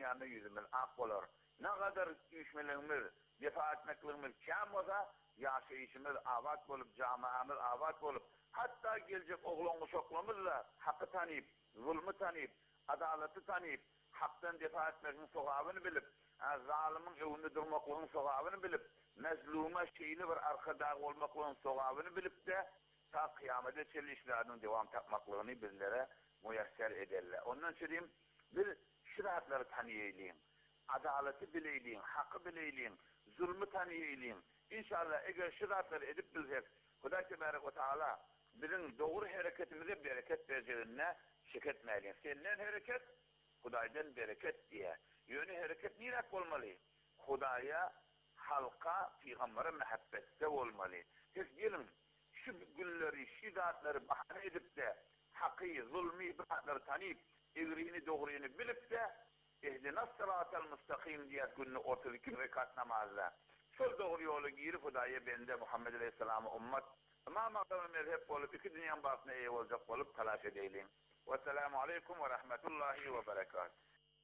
dünyanın yüzümüz ak olur. Ne kadar düşmelimiz, defa etmeklerimiz kam olsa, yaşayışımız avat olup, camiamız avat olup, hatta gelecek oğlumuz şoklamızla hakkı tanıyıp, zulmü tanıyıp, adaleti tanıyıp, haktan defa etmekin sokağını bilip, zalimin evinde durmaklığın sokağını bilip, mezluma şeyli bir arkada olmaklığın sokağını bilip de, ta kıyamete çelişlerinin devam tapmaklığını bizlere müyesser ederler. Ondan söyleyeyim, bir şiratları tanıyayım, adaleti bileyim, hakkı bileyim, zulmü tanıyayım. İnşallah eğer şiratları edip bilsek, Hudaý Tebaraka ve Teala bizim doğru hareketimize bereket vereceğine şek etmeliyiz. Senden hareket, Hudaýdan bereket diye. Yönü hareket nirek olmalı. Hudaýa, halka, Peygambere muhabbette olmalı. Hiç gelin, şu gülleri, şidatları bahane edip de, hakkı, zulmü, ibratları tanıyıp, egriğini, doğruyunu bilip de, ihdinas sıratal müstakim diye günlü 32 rekat namazla. Şol doğru yolu girip Hudaýa bende Muhammed Aleyhisselam'a ummat, ama maqamı mezhep olup, iki dünyanın batına iyi olacak olup talaş edelim. Vesselamu aleykum ve rahmetullahi ve berekatuhu.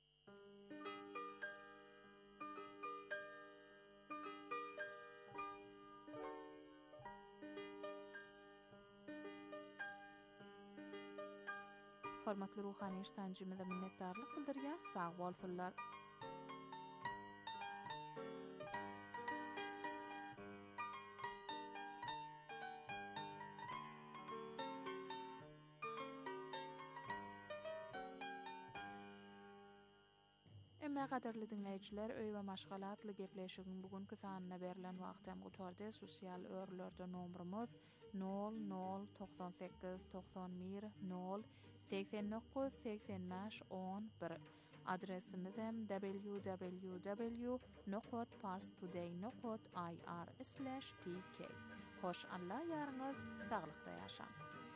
Hormatly ruhany iştancymyza minnetdarlyk bildirýär. Sag bolsunlar. Emma gaderli dinleýijiler, öý we maşgalatly gepleşigiň bugünkü sanyna berilen wagtym gutardy. Sosial örlerde nomrumuz 0098 91 0 89 85 11. Adresimiz hem www.parstoday.ir/tk. Hoş Allah ýaryňyz saglykda ýaşaň.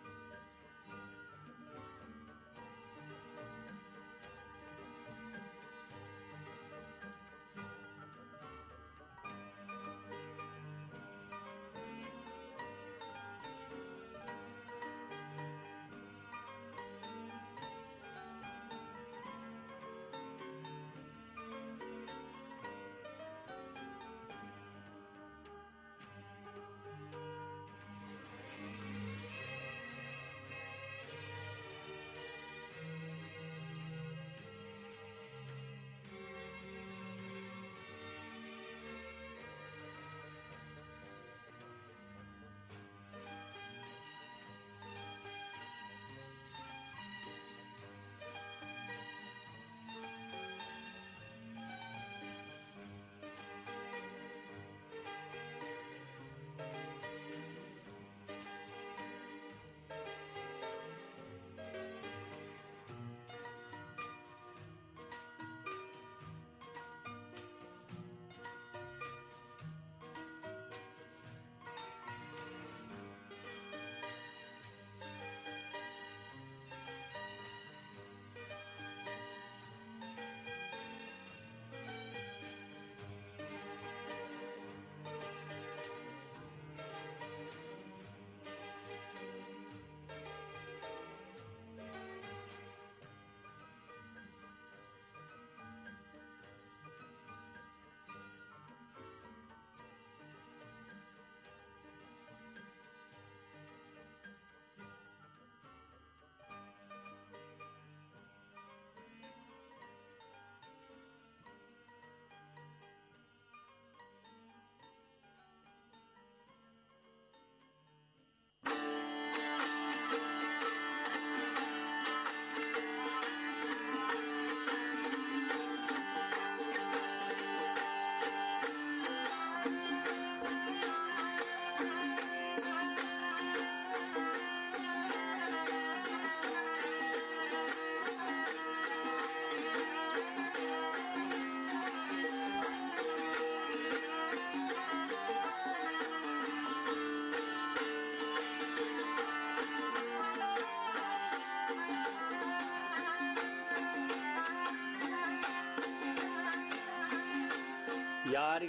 Yar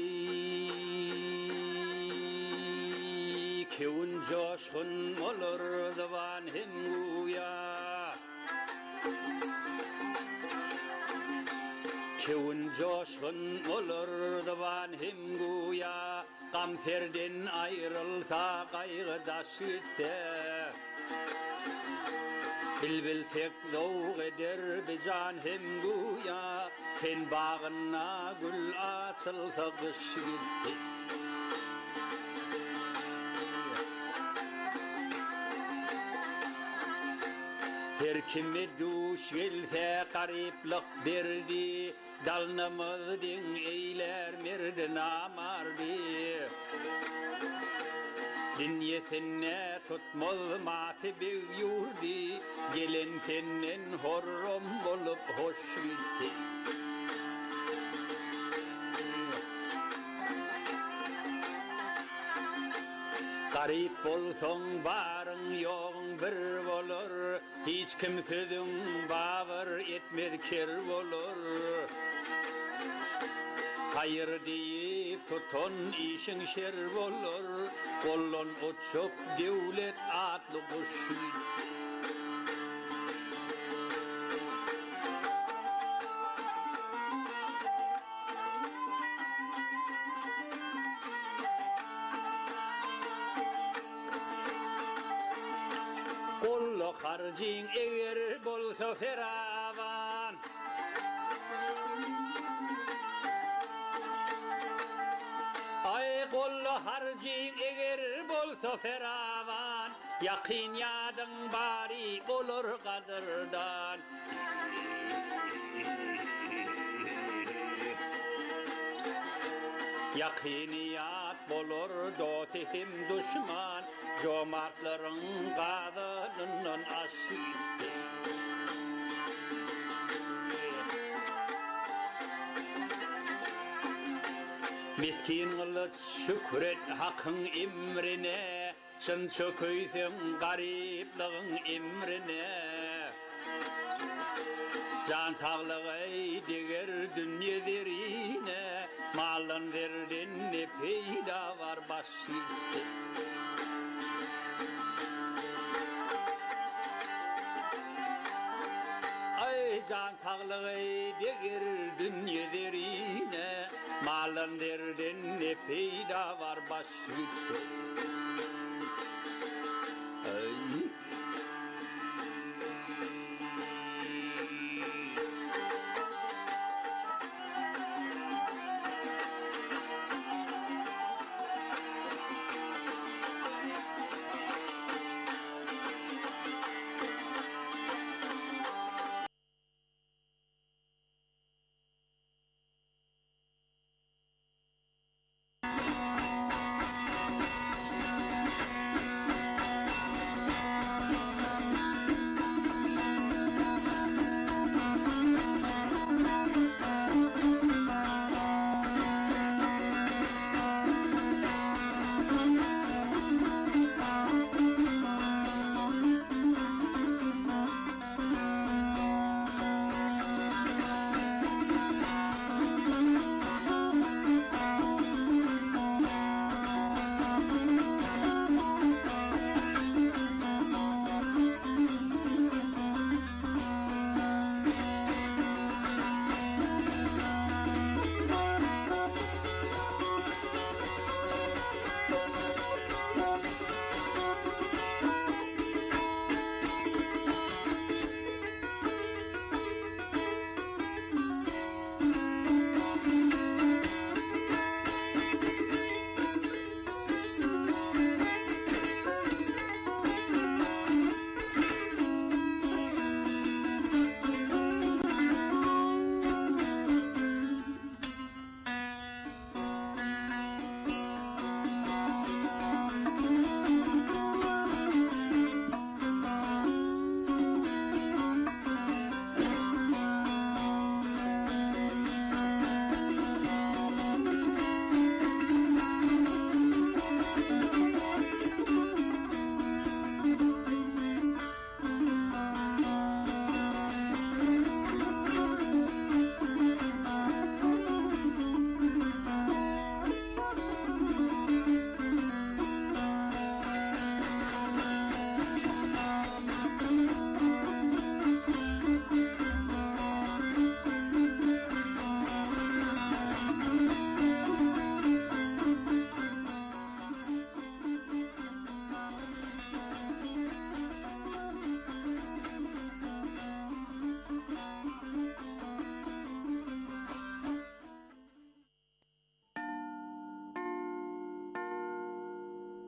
geley kevun coşkun olur zaman hem uya Kevin coşkun olur divan hem guya, gamferden ayrılsa kaygıdaş gitse. Bilbil tek doğ eder bir can hem guya, ten bağına gül açılsa kış gitti. Her kime duş gelse gariplik berdi, dalnamızdın eyler merdi namardi. Dinyesine tutmaz matı bir yurdi, gelen senin horrom olup hoş gitti. Garip bolsoň barın yoğun bir bolur, hiç kimseden bağır etmez ker bolur. Hayır deyip tuton işin şer bolur, bollon uçup devlet atlı kuş. Kollu harcin eğer bolsa feravan, ay kollu harcin eğer bolsa feravan, yakin yadın bari olur kadırdan. Yakiniyat bolur dost hem düşman, jomartların gadının aşı. Miskin kılıç şükret hakkın emrine, şın çöküysün garipliğin emrine. Can sağlığı diger dünya derine, malın derden ne peyda var başı. Ay can sağlığı diger dünya derine, malın derden ne peyda var başı. Ay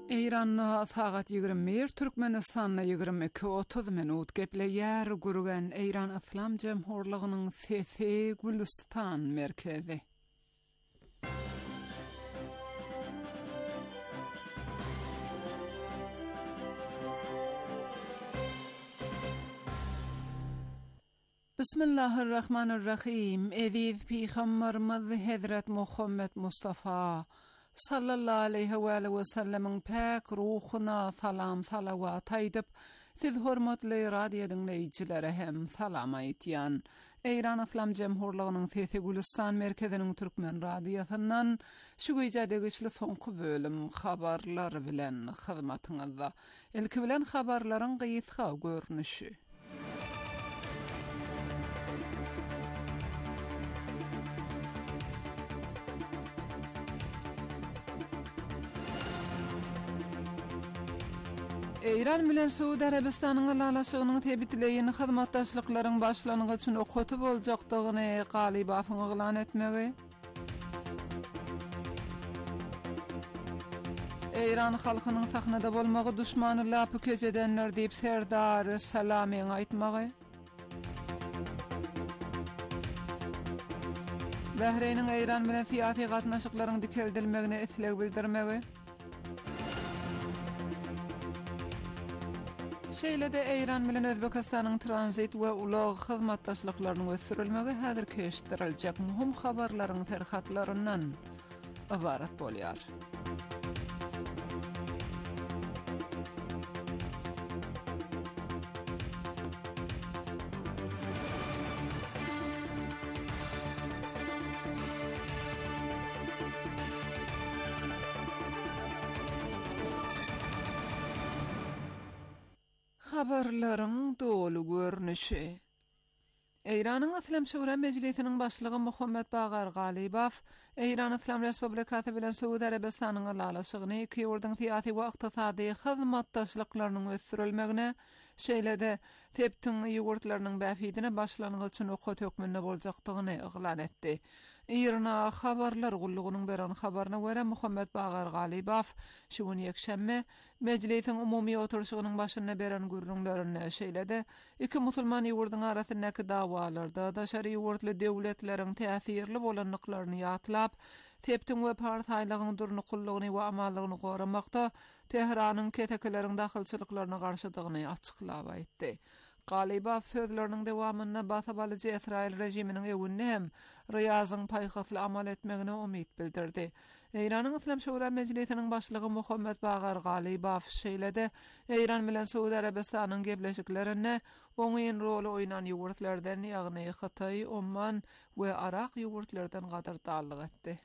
İran'na saat 21, Türkmenistan'na 22:30 minut gepleýär gürgen İran İslam Jemhurlygynyň Sesi Gülistan merkezi. Bismillahirrahmanirrahim. Eziz Peygamberimiz Hazret Muhammed Mustafa sallallahu aleyhi ve sellemin pek ruhuna salam salavat aýdyp, siz hormatly radio dinleýiçilere hem salam aýtýan. İran İslam Jemhurlygynyň Sesi Gülistan merkeziniň türkmen radiosundan şu güýjädegi soňky bölüm habarlar bilen hyzmatyňyzda. Ilki bilen habarlaryň gysga görnüşi. İran bilen Suudi Arabistanyň alaşygynyň tebitleýini hyzmatdaşlyklaryň başlanygy üçin okaty boljakdygyny Galibawyň eglan etmegi. İran halkynyň sahnada bolmagy düşmany lapy kejedenler diýip Serdar Salamiň aýtmagy. Bahreýniň İran bilen syýasy gatnaşyklaryň dikeldilmegine isleg bildirmegi. Şeýle-de İran bilen Özbekistanyň transit we ulaq hyzmatdaşlyklarynyň ösürilmegi häzir keşdirilýek muhim habarlaryň terhatlaryndan ibarat bolýar. Habarlaryň dolu görnüşi. İranyň İslam Şura Meclisiniň başlygy Muhammed Bagar Galibaw, İran İslam Respublikasy bilen Suudi Arabistanyň alaşygyny iki ýurdyň syýasy we ykdysady hyzmatdaşlyklarynyň ösürilmegine, şeýle-de teptiň ýurtlarynyň bäfidine başlanygy üçin okaty hökmünde boljakdygyny eglan etdi. İran habarlar gullugynyň beren habaryna görä Muhammed Bagar Galibaw şu gün ýekşembe meclisiň umumy oturuşynyň başyna beren gürrüňlerini şeýle-de iki musulman ýurdyň arasyndaky dawalarda da şer'i ýurtly döwletleriň täsirli bolanlyklaryny ýatlap, teptiň we partaýlygyň durnukullygyny we amallygyny goramakda Tehranyň ketekeleriň dahylçylyklaryna garşydygyny açyklap aýtdy. Galibaw sözleriniň dewamyna basabalyjy Israil rejiminiň ewünde hem Riyazyň paýgatly amal etmegine umyt bildirdi. İranyň İslam Şura Meclisiniň başlygy Muhammed Bagar Galibaw şeýle-de İran bilen Suudi Arabistanyň gepleşiklerine oňyň rol oýnan ýurtlardan ýagny Hatay, Oman we Irak ýurtlardan gadardallyk etdi.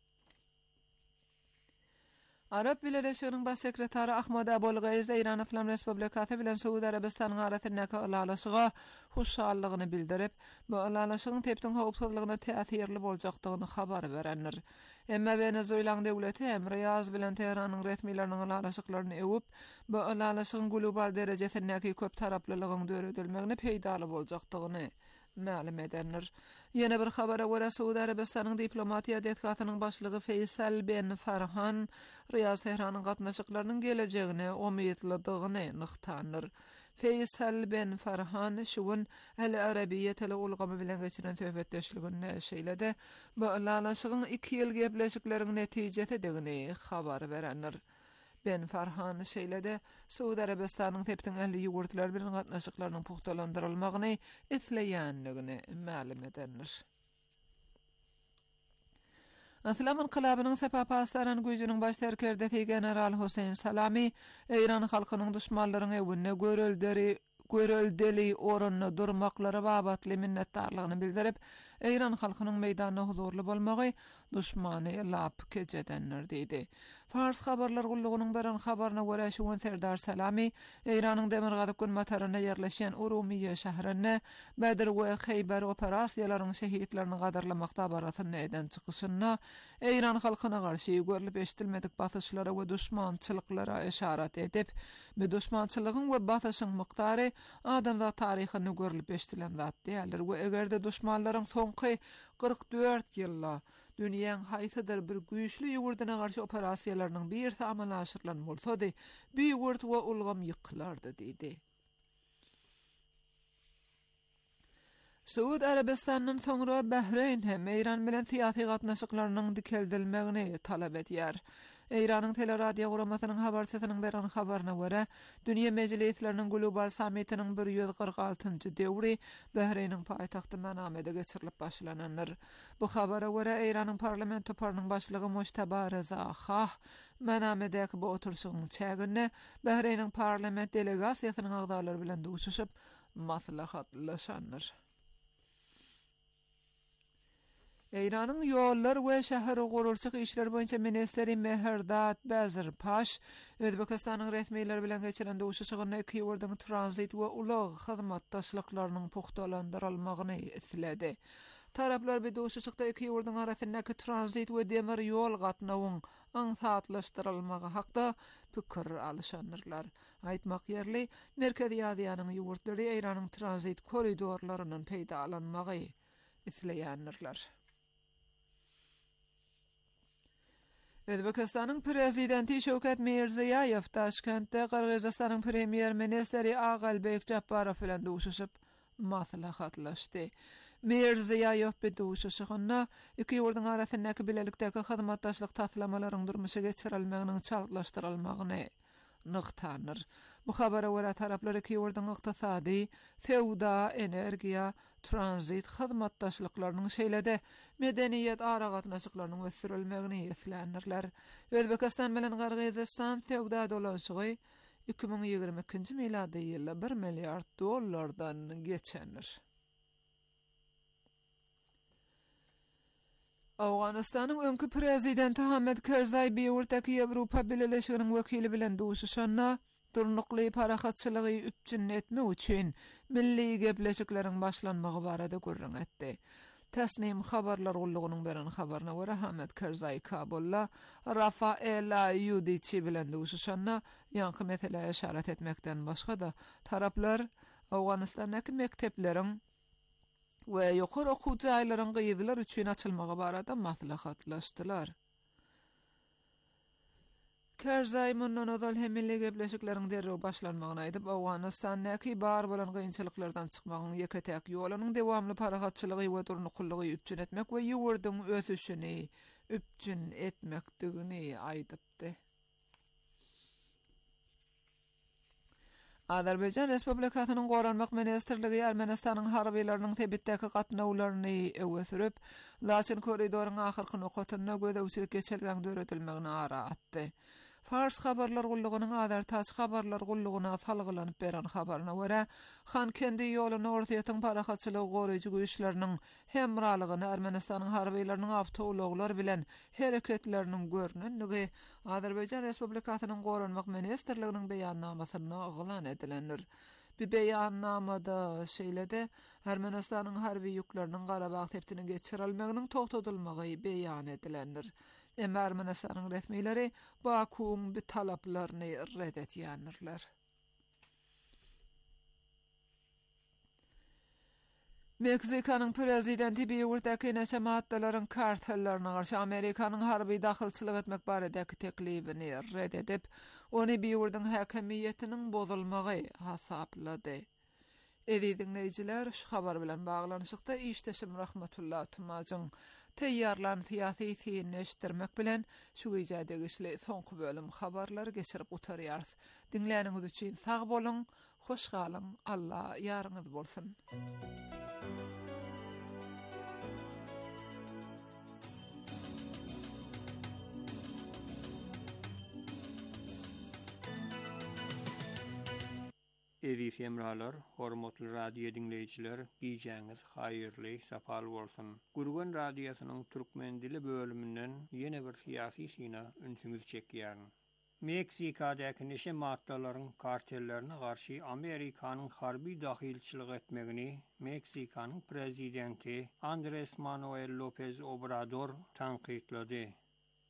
Arap Birleşiginiň baş sekretary Ahmad Abolgaýz İran İslam Respublikasy bilen Suudi Arabistanyň arasyndaky alaşyga hoşallygyny bildirip, bu alaşygyň teptiň howpsuzlygyna täsirli boljakdygyny habar berenler. Emma Venezuelan döwleti hem Riyaz bilen Tehranyň resmiýetleriniň alaşyklaryny ewip, bu alaşygyň global derejesindäki köp taraplylygyň döredilmegine peýdaly boljakdygyny ma'lum edenler. Yine bir habara görä Suudi Arabistanyň diplomatiýa detgatynyň başlygy Feysal Ben Farhan Riyaz Tehranyň gatnaşyklarynyň gelejegine umytlydygyny nyktandyr. Feysal Ben Farhan şuun el-Arabiyye tili ulgamy bilen geçiren söhbetdeşliginde şeýle-de bu alaşygyň 2 ýyl gepleşikleriň netijesi degini habar berenler. Ben Farhan şeýle-de Suudi Arabistanyň teptiň ähli ýurtlar bilen gatnaşyklarynyň puhtalandyrylmagyny isleýänligini ma'lum edenler. Islam inqilabynyň sepapastaryn güýjüniň baş serkerdesi General Hüseyin Salami İran halkynyň düşmanlaryň ewine görüldeli orunny durmaklary babatly minnetdarlygyny bildirip, İran halkynyň meýdanda huzurly bolmagy düşmany lap kejedenler diýdi. Fars habarlar gullugynyň beren habaryna görä şu gün Serdar Salami İranyň Demirgazyk günmataryna ýerleşen Urumiýe şäherine Bedir we Heýber operasiýalarynyň şehitlerini gadarlamakda barasynda eden çykyşyna İran halkyna garşy görülip eşitilmedik basyşlara we düşmançylyklara işaret edip, bu düşmançylygyň we basyşyň miqdary adamzat taryhyny görülip eşitilen zat diýerler we egerde düşmanlaryň soňky 44 ýylda dünýäň haýsydyr bir güýçli ýugurdyna garşy operasiýalarynyň bir tamam aşyrlan bolsady, bu ýugurd we ulgam ýykylardy diýdi. Suud Arabistanyň soňra Bahreyn hem Eýran bilen syýasy gatnaşyklarynyň dikeldilmegini talap edýär. Eýranyň teleradio guramasynyň habarçysynyň beren habaryna görä, dünýä mejlisleriniň global sammitiniň 146-njy döwri Bahreyniň paýtagty Manamede geçirilip başlanandyr. Bu habara görä Eýranyň parlament toparynyň başlygy Mujtaba Reza Khah Manamedäki bu oturuşynyň çägine Bahreyniň parlament delegasiýasynyň agdalary bilen duşuşyp maslahatlaşandyr. Eýranyň ýollar we şäher gurulçyk işler boýunça ministeri Meherdad Bazar Paş Özbekistanyň resmiýetleri bilen geçiren duşuşygyny iki ýurdyň transit we ulag hyzmatdaşlyklarynyň puhtalandyrylmagyny isledi. Taraplar bir duşuşykda iki ýurdyň arasyndaky transit we demir ýol gatnawyň aňsatlaşdyrylmagy hakda pikir alşanyrlar. Aýtmak ýerli, Merkezi Aziýanyň ýurtlary Eýranyň transit koridorlarynyň peýdalanmagy isleýändirler. Özbekistanyň prezidenti Şöwket Mirziýaýew Taşkentde Kyrgyzstanyň premier ministeri Agalbek Japparow bilen duşuşyp maslahatlaşdy. Mirziýaýew bu duşuşygyna iki ýurdyň arasyndaky bilelikdäki hyzmatdaşlyk taslamalarynyn durmuşa geçirilmeginiň çallaşdyrylmagyny nyktanır. Bu habara görä taraplar iki ýurdyň ykdysady, fewda, energiýa, transit hyzmatdaşlyklarynyň şeýlede medeniýet ara gatnaşyklarynyň ösürilmegini ýetländirler. Özbekistan bilen Kyrgyzstan fewda dolaşygy 2022-nji milady ýylda $1 milyard geçendir. Awganystanyň öňkü prezidenti Hamid Karzai Beýurtdaky Ýewropa Birleşiginiň wekili bilen duşuşanna durnukly parahatçylygy üpçün etmek üçin milli gepleşikleriň başlanmagy barada gurrun etdi. Tasnim habarlar gullugynyň beren habaryna görä Hamid Karzai Kabulla Rafaela Yudici bilen duşuşanna ýanky meseleye işaret etmekden başga da taraplar Awganystandaky mektepleriň we ýokary okuw jaýlaryň gyýdylar üçin açylmagy barada maslahatlaşdylar. Karzai mundan ozal hem milli gepleşikleriň derrew başlanmagyny aýdyp, Awganystandaky bar bolan gynçylyklardan çykmagyň ýeketäk ýolunyň dewamly parahatçylygy we durnukullygy üpçün etmek we ýurdyň ösüşini üpçün etmekdigini aýdypdy. Azerbaycan Respublikasynyň Goranmak Ministerligi Ermenistanyň harbylarynyň Tebitdäki gatnawlaryny öwe sürüp, Laçyn koridoryň ahyrky nokatyna gödäwçilik geçirgen döretilmegini ara atdy. Fars habarlar gullugynyň Azertaç habarlar gullugyna salgylanyp beren habaryna görä, Xankendi ýoluny ortaýatyň parahatçylygy goraýjy güýçleriniň hemralygyny Ermenistanyň harbylarynyň awtologlar bilen hereketleriniň görnenligi Azerbaycan Respublikasynyň Goranmak Ministerliginiň beýannamasyna aglan edilendir. Bu beýannamada şeýlede Ermenistanyň harby ýükleriniň Garabag tepdini geçirilmeginiň togtadylmagy beýan edilendir. Emma Ermenistanyň resmiýetleri Bakuň bu talaplaryny red etýändirler. Meksikanyň prezidenti Beýurtdaky näşemaatlaryň kartellaryna garşy Amerikanyň harby dahylçylyk etmek baradaky teklifini red edip, ony Beýurdyň häkimiýetiniň bozulmagy hasaplady. Dinleyijiler, şu habar bilen baglanyşykda işteşim Rahmatullah Tumagyň teýýarlan syýasy synneşdirmek bilen şu ýerde güçli soňky bölüm habarlary geçirip oturýar. Dinläniňiz üçin sag bolun, hoş galyň, Allah ýarňyz bolsun. Eziz hemralar, hormatly radio dinleyijiler, giýjäňiz haýyrly, sapal bolsun. Gurgun radiosynyň türkmen dili bölümünden ýene bir syýasy syna ünsüňiz çekýär. Meksikadaky näşemaatlaryň kartellerine garşy Amerikanyň harby dahylçylyk etmegini Meksikanyň prezidenti Andrés Manuel López Obrador tanqidlady.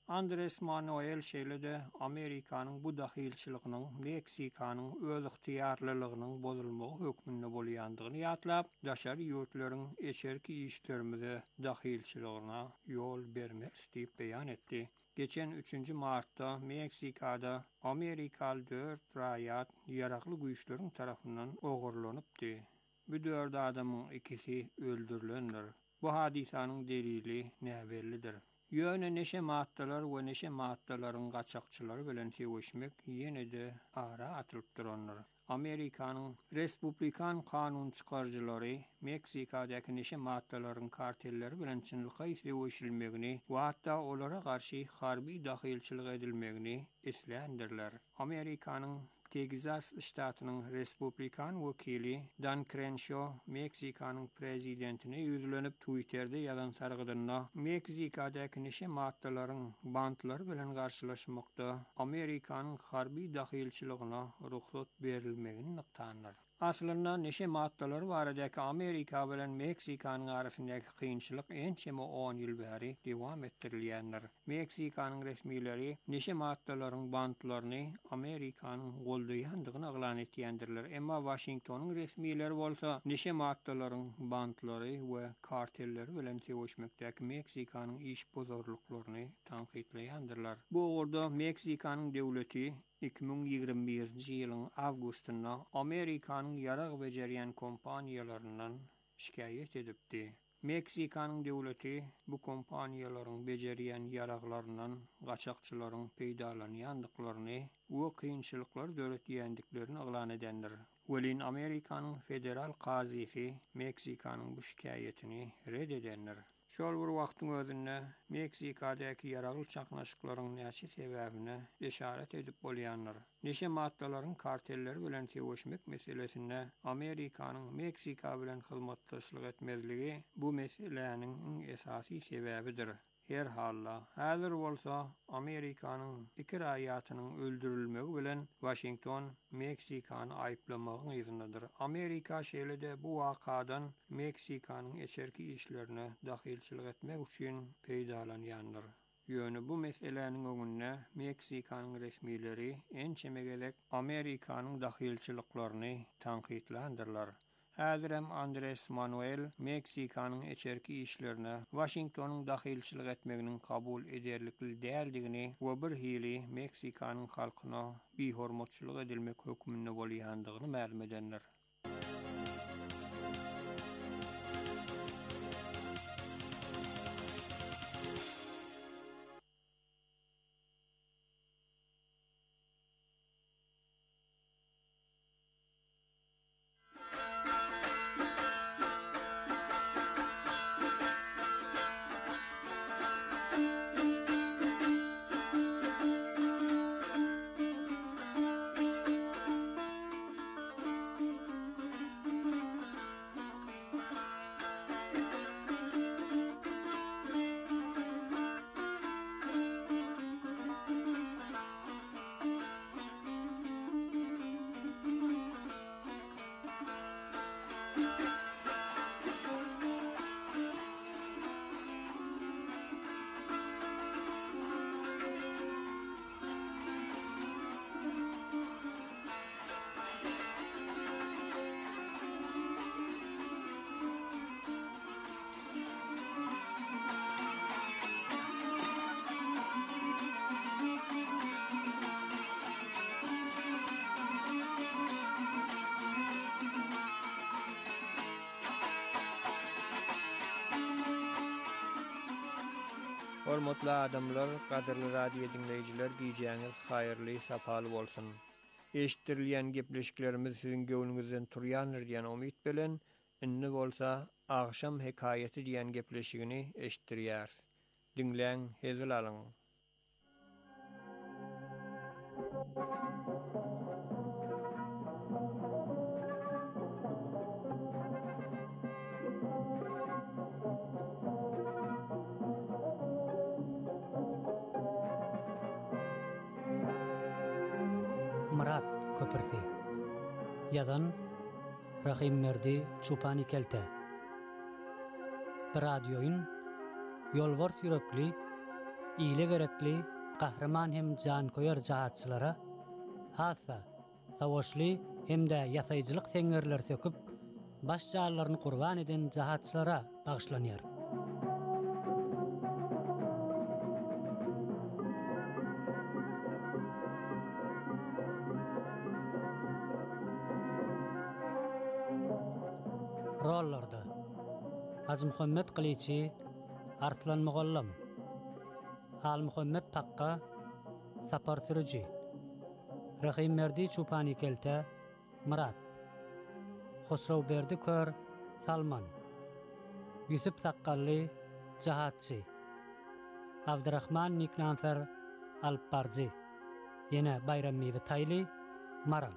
Andres Manuel şeýle-de Amerikanyň bu dahilçiliginyň Meksikanyň öz ygtyýarlylygynyň bozulmagy hökmünde bolýandygyny ýatlap, daşary ýurtlaryň eşerki işlerimize dahilçiligine ýol bermek diýip beýan etdi. Geçen 3 Martda Meksikada Amerikaly 4 raýat ýaragly güýçleriň tarapyndan ogurlanypdy. Bu 4 adamyň ikisi öldürilendir. Bu hadisanyň delili näberlidir? Ýöne neşe maddalar we neşe maddalaryň gaçakçylary bilen sevişmek ýene-de ara atylyp duranlar. Amerikanyň Respublikan kanun çykarjylary Meksikadaky neşe maddalaryň kartelleri bilen çynlygy sevişilmegini we hatda olara garşy harby dahilçilik edilmegini islendirler. Amerikanyň Texas ştatynyň Respublikan wekili Dan Crenshaw Meksikanyň prezidentine ýüzlenip Twitter'de ýazan sargydyna Meksikadaky neşe maddalaryň bantlary bilen garşylaşmakda Amerikanyň harby dahilçiligine ruhsat berilmegini nyktanlar. Aslında neşe maddalar baradaky Amerika bilen Meksikanyň arasyndaky kynçylyk ençeme 10 ýyl bäri dowam etdirilýändir. Meksikanyň resmileri neşe maddalaryň bantlaryny Amerikanyň goldaýandygyny aglan etýändirler. Emma Washingtonyň resmileri bolsa neşe maddalaryň bantlary we kartelleri bilen sevişmekdäki Meksikanyň iş bozorlyklaryny tanqidleýändirler. Bu orada Meksikanyň döwleti 2021-nji ýylyň awgustynda Amerikanyň ýarag bejerýän kompaniýalaryndan şikayet edipdi. Meksikanyň döwleti bu kompaniýalaryň bejerýän ýaraglaryndan gaçakçylaryň peýdalanýandyklaryny we kynçylyklar döretýändiklerini aglan edendir. Welin Amerikanyň federal kazisi Meksikanyň bu şikayetini red edendir. Şol bir wagtyň özünde Meksikadaky ýaragly çaknaşyklaryň näçe sebäbine işaret edip bolýanlar. Neşe maddalaryň kartelleri bilen sevişmek meselesinde Amerikanyň Meksika bilen hyzmatdaşlyk etmezligi bu meseleniň esasy sebäbidir. Her halla, häzir bolsa Amerikanyň iki raýatynyň öldürilmegi bilen Washington Meksikany aýplamagyň ýerинdedir. Amerika şeýle-de bu wakadan Meksikanyň eçerki işlerine dahilçilik etmek üçin peýdalanýandyr. Ýöne bu meseleniň öňünde Meksikanyň resmileri ençemegelek Amerikanyň dahilçiliklaryny tanqidlendirler. Häzirem Andres Manuel Meksikanyň eçerki işlerine Washingtonyň dahilçilik etmeginiň kabul ederlikli däldigini we bir hili Meksikanyň halkyna behormatçylyk edilmek hökmünde bolýandygyny ma'lum edenler. Hormatly adamlar, gaderli radio dinleyijiler, giýjäňiz haýyrly, sapaly bolsun. Eşitirilýän gepleşiklerimiz siziň göwnüňizden turýandyr diýen umyt bilen, inni bolsa agşam hekaýeti diýen gepleşigini eşitirýär. Dinleň, hezil alyň. Murat Köpürti. Yadan Rahim Merdi Çupani Kelte. Radyoyun Yolvart Yürekli iyile gerekli kahraman hem can koyar jahatçylara hassa savaşly hem de ýasaýjylyk seňerler söküp baş jarlaryny kurban eden jahatçylara bagşlanýar. Rollarda Hacı Muhammed Qiliçi, Arslan Mugollam, Al Muhammed Takka, Sapar Sürücü, Rahim Merdi Çupani Kelte, Murat, Hosraw Berdi Kör, Salman, Yusuf Sakkalli, Jahatçı, Abdurrahman Niknanfer, Alparcı, yine Bayram Mivi Tayli, Maral.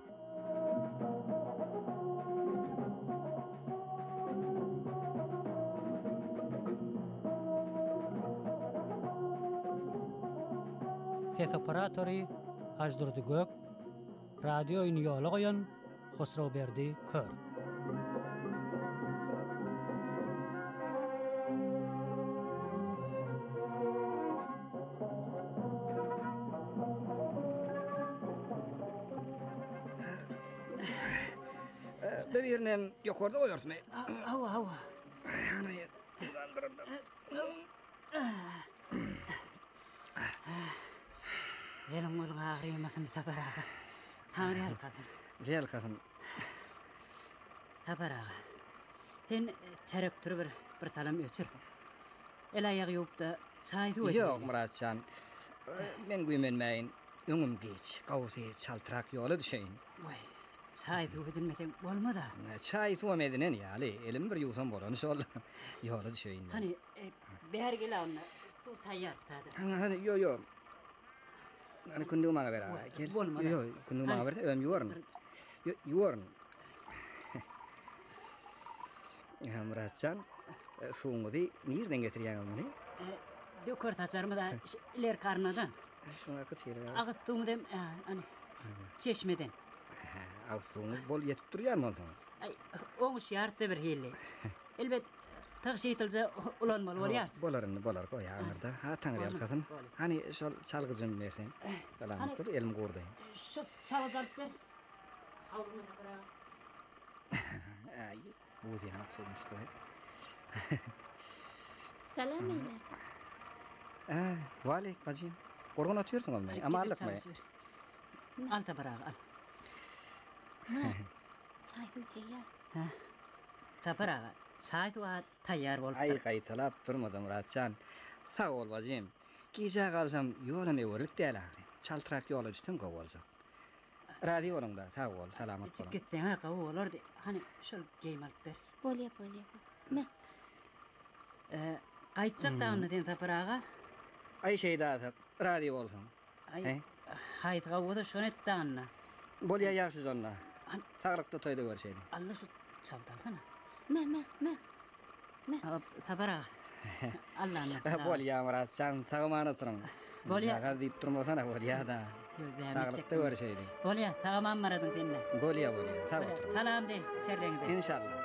Ses operatori Ajdurdy Gök, radio oyunu yola goýan Hosraw Berdi Kör. Birinem ýokarda goýarsmy? Hawa. Elim bolun agrymasyn taparaga. Tanrı kadın. Reel kadın. Taparaga. Sen terektür bir talam öçür. El aýagy ýok da çaýdy öýdü. Ýok Muratcan. Men güýmenmäýin. Öňüm geç. Gawsy çaltyrak ýola düşeýin. Oy. Çaýdy öýdülmeden bolmada. Çaý suwamedinen ýaly. Elim bir ýuwsam bolan şol. Ýola düşeýin. Hani beher gelawna su taýýar tutady. Hadi yo. Hani kunduğuma ver. Gel. Yo, kunduğuma ver. Öm yuvarın. Yuvarın. Muratcan, şuňyzy nerden getirýän onu? Dökör taçarmy da iler karnadan. Şuna kaçyr. Agystumdym, hani çeşmeden. Agsyňyz bol ýetip durýarmy onda? Ay, oň şartda bir helle. Elbet tagşytylja ulanmaly bolýar. Bolar goýarda. Ha taňry ýalkasyn. Hani şol çalgyjym bersen. Salam dur elim gordy. Şu çalgyp ber. Hawlumy tapara. Ay, bu ýa sormuşdy. Salam eýler. Wale bacım. Gorgun atıyorsun onu. Ama allıkma. Al tapara al. Çay döýýär. Ha. Tapara. Çay duwa taýýar bolup. Ay gaýtalap durmadım Muratcan. Sağ ol bacım. Gije galsam ýolum öwürlik däl agry. Çaltyrak ýola düşdüm gowalja. Radio olanda sağ ol, salamat bolun. Çıkıtdan ha gawy bolardy. Hani şol geým alyp ber. Bolýar. Ne? Gaýtjak dağını den taparaga. Ay şeyda radio bolsun. Ay. Haýt gawda şonet dağını. Bolýar ýaxşy jonna. Saglykda toýda görşeýdi. Allah şu çawdalsana. Ne? Taparaga. Allah'ım. Bolýar Muratcan, sagmanysyn. Bolýar. Saga diýip durmasana bolýar da. Saglykda görşeýdi. Bolýar, tagamam maradyň sende. Bolýar. Sag otur. Salam de, şerleňde. İnşallah.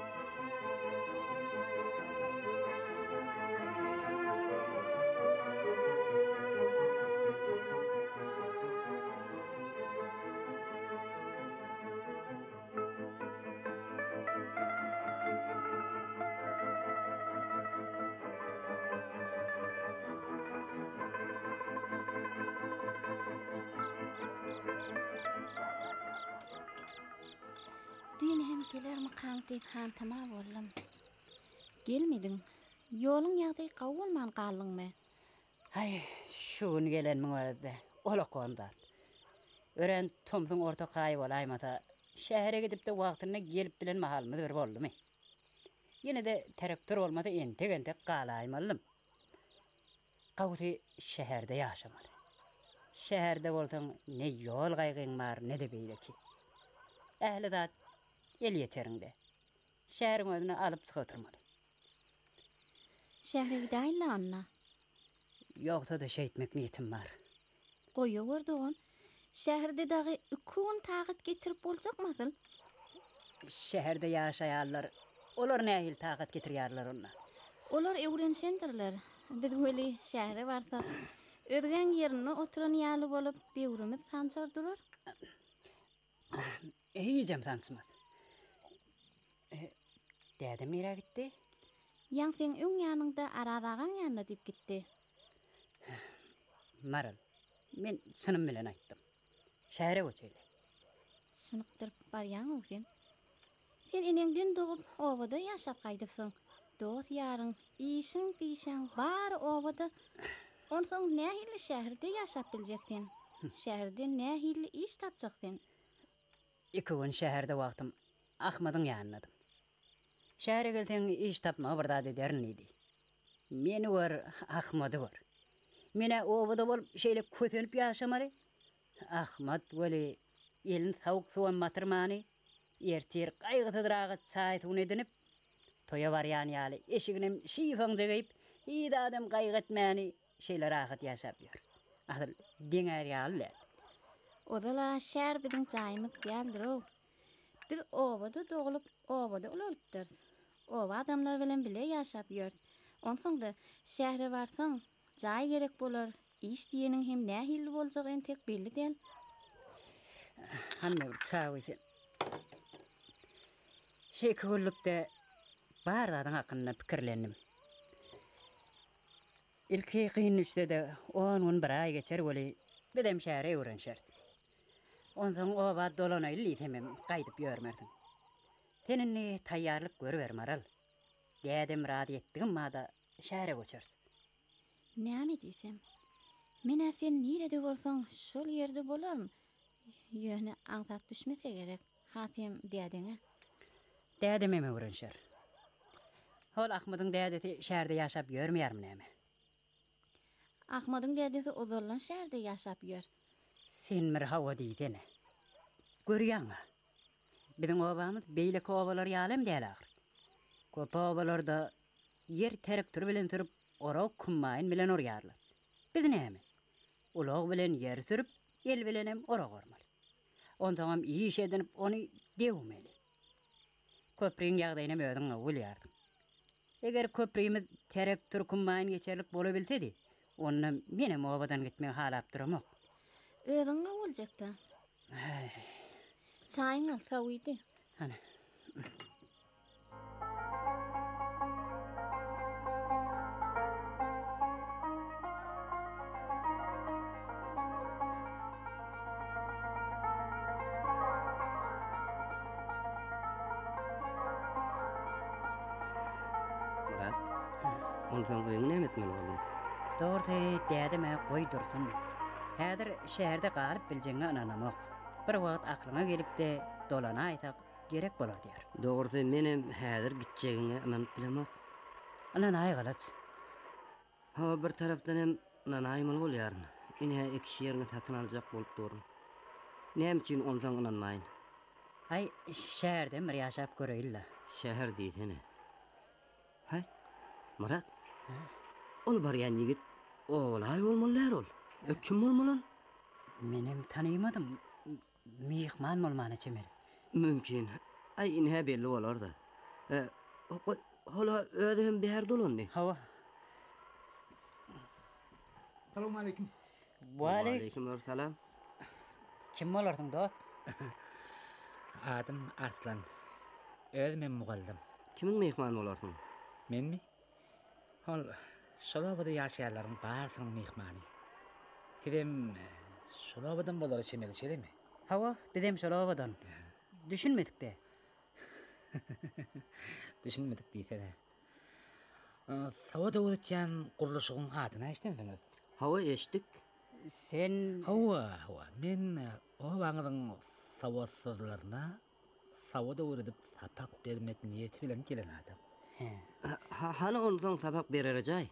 Gelermi kantyp han tamam boldum. Gelmedin. Ýoluň ýagdaý gawulman galdyňmy? Ay, şuň gelenmiň barada. Ola konda. Ören Tomsuň orta gaýy bolaýmasa, şähere gidip de wagtyna gelip bilen mahalmy bir boldumy. Ýene de terektör bolmady ente galaýmalym. Gawry şäherde ýaşamaly. Şäherde bolsaň ne ýol gaýgyň bar, ne de beýleki. Ähli zat el yeterinde. Şäheriň özüne alyp çyk oturmaly. Şähere gidaýla anna. Ýogsa da şeýtmek niýetim bar. Goýýawardyn. Şäherde dagy ukun taýyt getirip boljakmasyl? Şäherde ýaşaýarlar. Olar nähil taýyt getirýärler onda? Olar öwrenşendirler. Biz böyle şähere barsak, ödgen ýerine oturan ýaly bolup beýurimiz tançar durar. Hiçem tanışmaz. Däde mira gitti. Ýan sen öň ýanynda aradagan ýanyna dip gitdi. Maral, men sınım bilen aýtdym. Şähere göçeýle. Sınıqtırıp barýan sen. Sen enengden doğup obada ýaşap gaýdypsyň. Dost ýaryň, işiň, pişiň bary obada. Onsoň nähili şäherde ýaşap biljeksin. Şäherde nähili iş tapjaksin. 2 gün şäherde wagtym Ahmadyň ýanyndym. Şähere gelseň iş tapma bir zat edermidi. Meni gör, Ahmady gör. Mene obada bolup şeýle kösenip ýaşamary. Ahmad weli elin sawuk suwan matyrmany, ertir gaýgydyraga çaýtyny edinip, toya barýan ýaly eşiginem şiýfaň jegip, hiç adam gaýgatmany şeýle rahat ýaşap ýör. Ahyr deňär ýaly. Odala şäher biziň jaýymyz däldir o. Biz obada dogulup, obada ulandyr. Oba adamlar bilen bile ýaşap ýör. Onsoňda şähere barsaň, jaý gerek bolar. İş diýeniň hem nähili boljak entek belli däl. Hanne bir çaw eken. Şeýki günlükde bar adam hakynda pikirlendim. Ilki gynnyşde de 10 gün bir ay geçer boli bedem şähere öwrenşer. Ondan oba dolanaý litemem gaýdyp ýörmerdim. Seninni taýýarlyk görber Maral. Dädem rady etdigim mada şähere göçer. Näme diýsem? Mene sen nirede bolsaň şol ýerde bolarm. Ýöne aňsat düşmese gerek. Hatem dädeňe. Dädem eme öwrenşer. Hol Ahmadyň dädesi şäherde ýaşap ýörmeýärmi näme? Ahmadyň dädesi ozallan şäherde ýaşap ýör. Sen mir hawa diýdene. Görýäňmi? Biziň obamyz beýleki obalar ýalym däl ahyr. Köp obalarda ýer terektir bilen sürüp, orak kummaýyn bilen orýarlar. Biz näme? Ulag bilen ýer sürüp, el bilenem orak ormaly. Ondan iş edinip onu dewmeli. Köprüň ýagdaýyna mödüň bolýardy. Eger köprüýimiz terektir kummaýyn geçerlik bola bilsedi, onda menem obadan gitmek halap duramok. Özüňe boljakda. Çaýyň sawydy. Ana. Murat, ondan öňüň nämetmeli boldum? Dogry dädeme goý dursun. Häzir şäherde galyp biljeňe inanamok. Bir wagt aklyma gelipde dolana aýsak gerek bolar diýer. Dogry menem häzir gitjegiňe inanyp bilemok. Ananaý galat. Ha bir tarapdan hem inanaýmaly bolýar. Ine iki şeýerni satyn aljak bolup durun. Näme üçin ondan inanmaýyn? Ay şäherde bir ýaşap göreýillä. Şäher diýsene. Hay, Murat. Ol barýan ýigit olay bolmalylar ol. Kim bolmaly? Menem tanymadym. Mehman bolmany çemer. Mümkin. Ay ine belli bolar da. Hala ödüm bäher dolandy. Hawa. Assalamu alaykum. Waaleykum salam. Kim bolardyň dost? Adym Arslan. Özüm mugallym. Kimiň mehman bolarsyň? Menmi? Hol şolabada ýaşaýarlaryň barsynyň mehmany. Sizem şolabadan bolar içemeli şeýlemi? Hawa, bizem şolabadan. Düşünmedik de. Düşünmedik diýsene. Sawada öwretýän guruluşyň adyny eşitdiňiz? Hawa eşitdik. Sen Hawa. Men o wagtyň sawatsızlaryna sawada öwredip sapak bermek niýeti bilen gelen adam. Hana ondan sapak bererejay.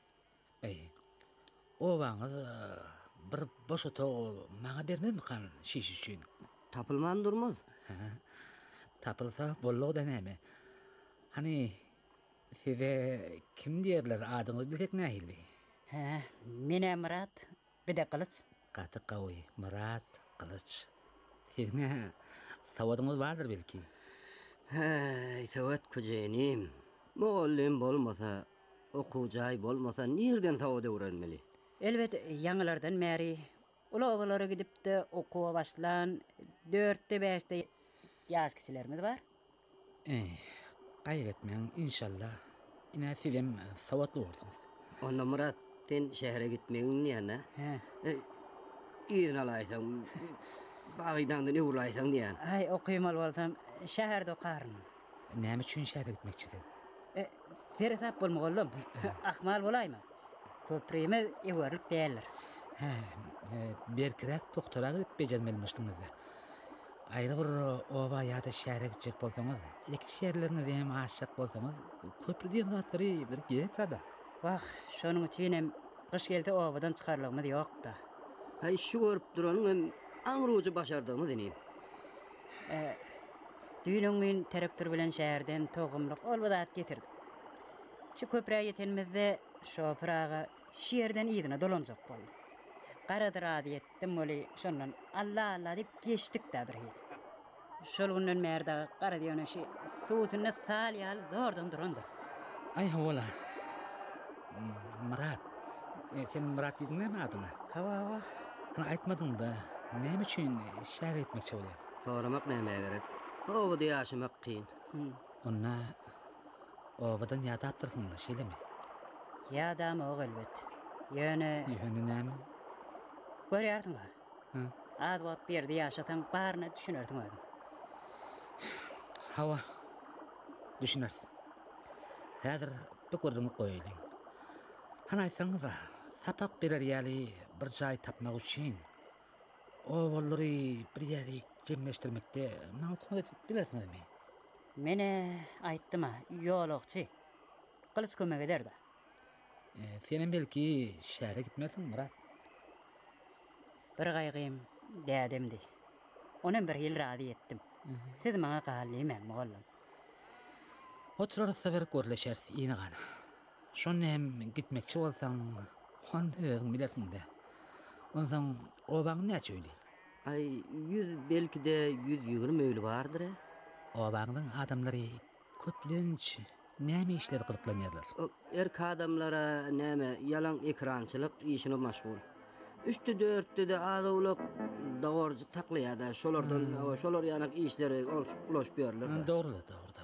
O wagt bir boş otog maňa bermemi kan şiş üçin? Tapylman durmaz. Tapılsa bolluq da näme? Hani size kim diýerler adyňyzy bilsek nähili? Mene Murat, bir de Kılıç. Gaty gawy, Murat Kılıç. Sizne sawadyňyz bardyr belki. Hey, sawat köjenim. Muallim bolmasa Okujaý bolmasa nerden tawada öğrenmeli? Elbet ýangylardan märi ulawalara gidipdi okuwa başlan 4-te 5-te ýaş kişilerimiz bar. Gaýret etmeň inşallah. Ine sizem sawatly bolsunuz. Onda Murat, sen şähere gitmegiň näme? İzin alaýsaň, bagydan ne urlaýsaň diýen. Ay, okuýmal bolsam şäherde okarmyn. Näme üçin şähere gitmekçisin? Seresap bolmagalym. Ahmal bolaymy? Köprüme ýewerlik däller. Berkirek doktora gidip bejelmelmişdiňiz. Aýry bir oba ýa-da şähere gitjek bolsaňyz, iki şäherleriňiz hem aşyk bolsaňyz, köprüden gatlary bir gerek da. Wah, şonuň üçin hem gyş gelse obadan çykarlygymyz ýok-da. Hay şu görüp duranyň hem aňryjy başardymy deneyim. Düýnüň men terekdir bilen şäherden togumlyk olbadat getirdim. Şu köprüge ýetenmizde şoför aga şeýerden ýygyna dolanjak boldy. Garadyr adetdim boli şondan Allah diýip geçdik da bir hil. Şol günden merde gara diýenişi suwsyna sal ýaly zordan durandyr. Ay hola. Murat. Sen Murat diýdiňmi adyna? Hawa. Hana aýtmadyň da, näme üçin şäher etmekçi bolan? Soramak näme gerek? Obada ýaşamak kyn. Onna obadan ýa-da atdyrsyň şeýlemi? Ýa-da mog elbet. Ýöne näme? Görýärdiňmi? Az wagt berdi ýaşasaň baryna düşünerdiň adam. Hawa. Düşünersin. Häzir bir gördüňi goýaýyn. Hana aýtsaňyz, sapak berer ýaly bir jaý tapmak üçin obalary bir ýere jemleşdirmekde maňa kömek edip bilersiňizmi? Mene aýtdyma, ýolukçy. Gylys kömek eder da. Senem belki şähere gitmersiň Murat. Bir gaýgym dädemdi. Onuň bir ýyl razy etdim. Siz maňa galyman mogallam. Oturarsa bir görleşersiz ýene gana. Şonu hem gitmekçi bolsaň, hon özüň bilersiň-de. Ondan obaň näçe öýli? Ay 100 belki de 120 öýli bardyr. Obaňyň adamlary köplenç näme işler gyryklanýarlar? Erk adamlara näme ýalan ekrançylyk işine maşgul. 3-de 4-de de azawlyk dagorjy taklaýada şolardan şolar ýanak işleri ulaşyp berler. Dogry.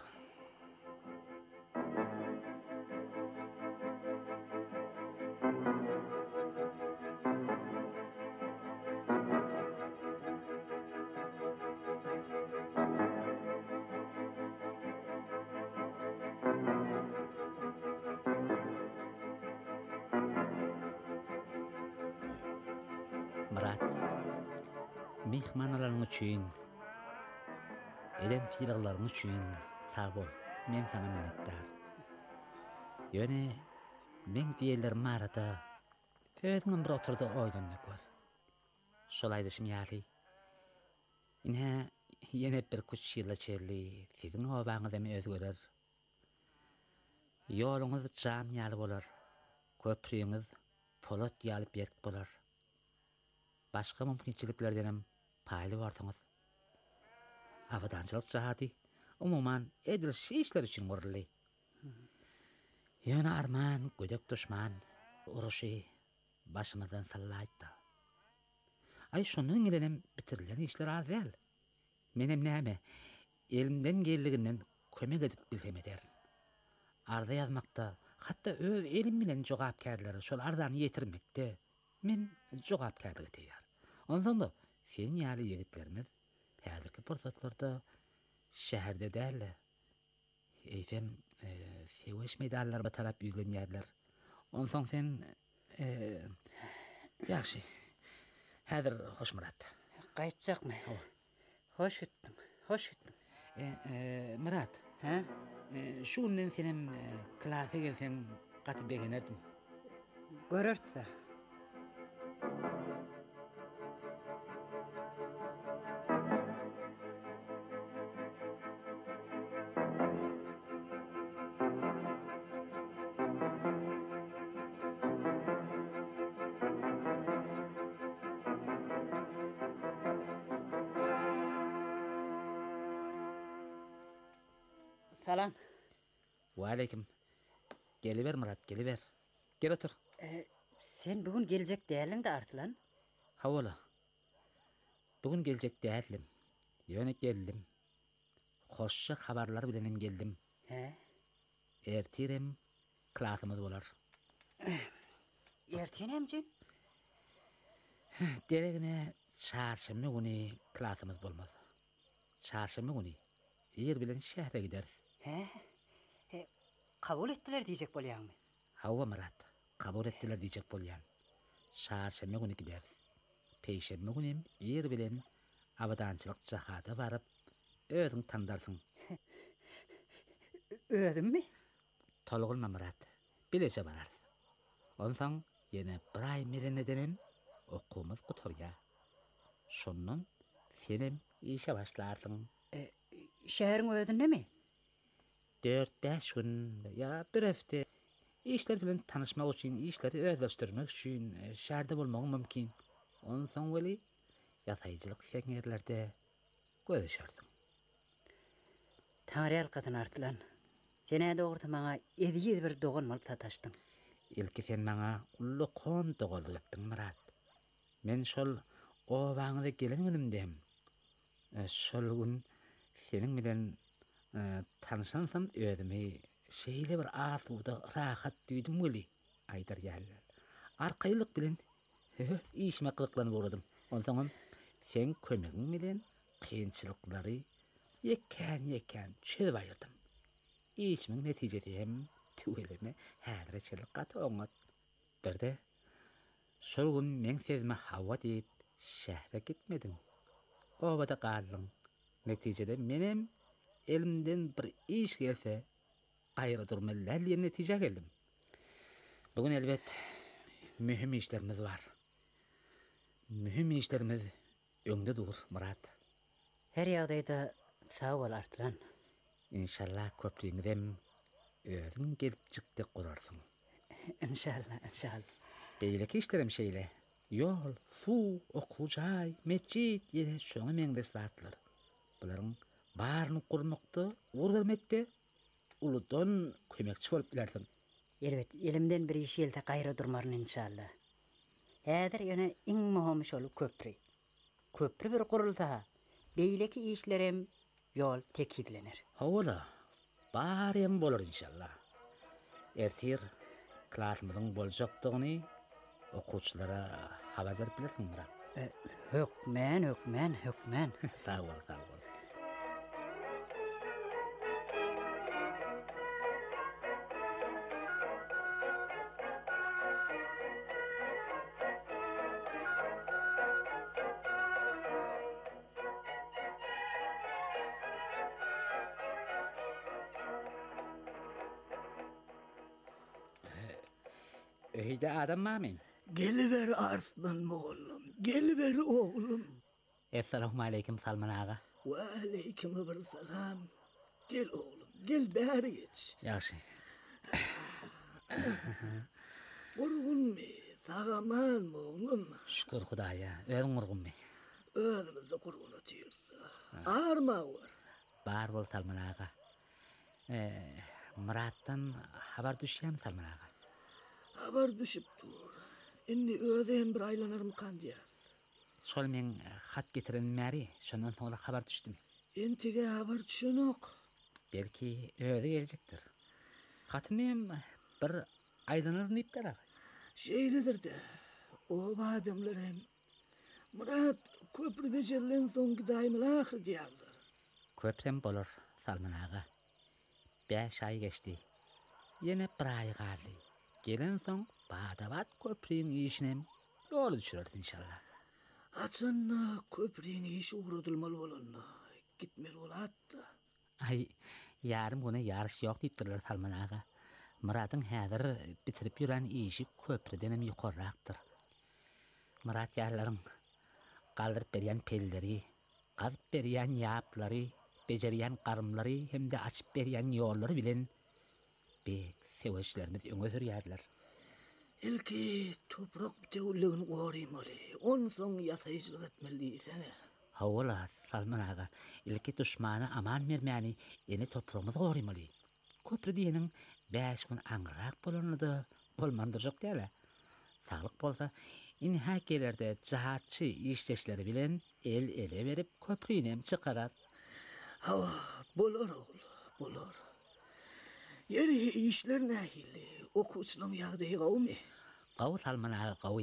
Murat, mehmanlaryň üçin, edem filaglaryň üçin sag bol. Men sana minnetdar. Ýöne, men diýerler marada özüňem bir oturdy oýlanyp gör. Şolay deşim ýaly. Ine ýene bir kuç ýyla çerli, siziň obaňyz hem özgörer. Ýoluňyz jam ýaly bolar. Köprüňiz polat ýaly berk bolar. Başga mümkinçiliklerden hem paýly barsaňyz. Awadançylyk jahady umuman edilşi işler üçin görüli. Ýöne arman, gödek düşman, uruşy başymyzdan sallaýda. Ay şonuň bilenem bitirilen işler az däl. Menem näme? Elimden geldiginden kömek edip bilsem eder. Arda ýazmakda, hatda öz elim bilen jogapkärleri şol ardany ýetirmekde men jogapkärlik edýär. Ondan da sen ýaly ýigitlerimiz häzirki pursatlarda şäherde däller. Eýsem sewiş medallar batarap ýüzlenýärler. Ondan sen ýaxşy. Häzir hoş Murat. Gaýtjakmy? Hoş gitdim. Murat. Şu günden senem klasa gelsen gatyp begenerdim. Görürse. Salam. Wa aleyküm. Geliver Murat, geliver. Gel otur. Sen bugün gelecek değerlin de Artlan. Havola. Bugün gelecek değerlim. Yöne geldim. Hoşça haberler bilenim geldim. Ertirem klasımız bolar. Ertin hemcin? Deregine çarşamba günü klasımız bolmaz. Çarşamba günü yer bilen şehre gideriz. Kabul ettiler diyecek bolyan. Hava Murat, kabul ettiler diyecek bolyan. Çarşamba günü gideriz. Peşembe günü yer bilen abadançılık cahada barıp özün tandarsın. Ödüm mi? Tolgulma Murat, bilece bararız. Onsan yine bir ay meren edenim, okumuz kuturya. Şunun senim işe başlarsın. Şehrin ödünde mi? 4-5 gün ya bir hafta işler bilen tanışmak için, işleri özleştirmek için şehirde bulmak mümkün. Onsan veli yasayıcılık şekerlerde görüşürsün. Tanrı alkatın Artlan. Sene doğurdu bana ediyiz bir doğun mal sataştın. İlki sen bana ullu kon doğulu ettin Murat. Men şol o bağında gelen günümdeyim. Şol gün senin bilen tanışansam ödümü şeyle bir asuda rahat duydum veli. Aydar geldi. Arkaylık bilen işime kılıklanıp uğradım. Ondan sen kömegin bilen kıyınçılıkları yeken çöp ayırdım. İşimin neticesi hem tüveleme häzire çelik gatı oňat. Birde şol gün men sezme hawa deyip şähre gitmedin. Obada galdyň. Netijede menem elimden bir iş gelse gaýra durmalar diýen netije geldim. Bugün elbet mühim işlerimiz var. Mühim işlerimiz öňde dur Murat. Her ýagdaýda sag bol Artlan. İnşallah köprüňizem özüň gelip çykdy gurarsın. İnşallah. Beýleki işlerim şeýle. Yol, su, okujay, mescit ýene şoňa meňde satlar. Bularyň baryny gurmakda, uğur vermekde uludan kömekçi bolup bilersin. Elbet, elimden bir iş elde gaýra durmaryn inşallah. Häzir ýene iň möhimi şol köprü. Köprü bir gurulsa, beýleki işlerim yol tekidlenir. Hawala, barym bolar inşallah. Ertir klasymyzyň boljakdygyny okuwçylara habar berip bilersiň Murat. Hökmen. Sağ ol. Öýde adam mami? Geliver Arslan oğlum, geliver oğlum. Assalamu aleykum Salman ağa. Ve aleyküm bir salam. Gel oğlum, gel bäri geç. Yaxşı. Urgun mi? Sağaman mı oğlum? Şükür Hudaýa, özüň urgunmy? Özümizde kurguna tüýürse. Arma var. Bar bol Salman ağa. Muratdan habar düşýärmi Salman ağa? Habar düşüp dur. Inni özem bir aylanarım kan diýär. Şol men hat getiren märi, şondan soňra habar düşdüm. Entige habar düşenok. Belki öýde geljekdir. Hatynym bir aýlanır diýipdir. Şeýledir de. O adamlar hem Murat köprü becerilen soň gidaýmyl ahir diýerler. Köprem bolar Salman ağa. 5 ay geçdi. Yine bir ay galdy. Gelen soň Badabat köprüň işinem ýol düşürür inşallah. Açan köprüň işi uğradylmaly bolanna. Gitmeli bolatdy. Ay, yarım güne yarış ýok diýipdirler Salman ağa. Muratyň häzir bitirip ýüren işi köprüden hem ýokarrakdyr. Murat ýarlaryň galdyryp berýän pelleri, gazyp berýän ýaplary, bejerýän garmlary hemde açyp berýän ýollary bilen bek seweçlerimiz öňe sürýärler. Ilki toprak tewlegini gorymaly. On soň ýasaýjylyk etmeli diýsene. Hawala Salman ağa, ilki düşmana aman bermäni ýene toprağymyzy gorymaly. Köprü diýeniň 5 gün aňyrak bolanydy, bolmandyrjak däle. Saglyk bolsa, inhäkelerde jahatçy işleşleri bilen el ele berip köprünem çykarar. Hawa, bolar oğul, bolar. Yeri işler nähili, okuçynyň ýagdaýy gawmy? Gawy Salmanaga gawy.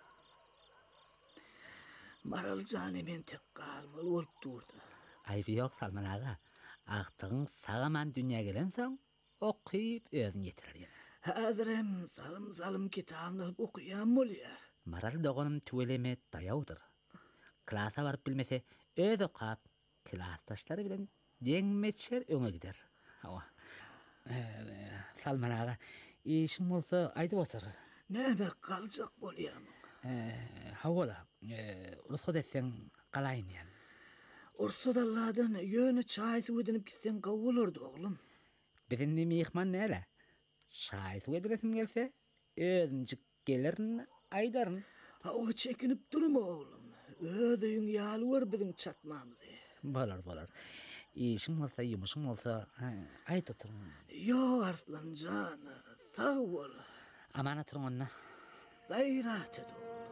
Maraljan men tek galmaly bolup durdy. Aýby ýok Salmanaga. Agtygyň sagaman dünýä gelen soň okyp özüň ýetirer. Häzirem zalym kitabny okuýan bolýar. Maral doganym tüweleme daýawdyr. Klasa baryp bilmese, öz okap, klassdaşlary bilen deňmeçer öňe gider. Hawa. Salmanaga, işim bolsa aýdyp otur. Näme galjak bolýam? Hawa, ruhsat etseň galaýyn ýa. Ursudalladan ýöne çaý suw edinip gitsen gawy bolardy oglum. Bizimni mehman näle? Çaý suw edilesim gelse, özünjik gelirin, aýdaryn. Hawa çekinip durma oglum. Öýüň ýaly bar biziň çatmamyzy. Bolar. İşim bolsa, ýumuşyň bolsa, aýt otur. Ýok Arslanjan, sag bol. Amana turňanna. Gaýrat et.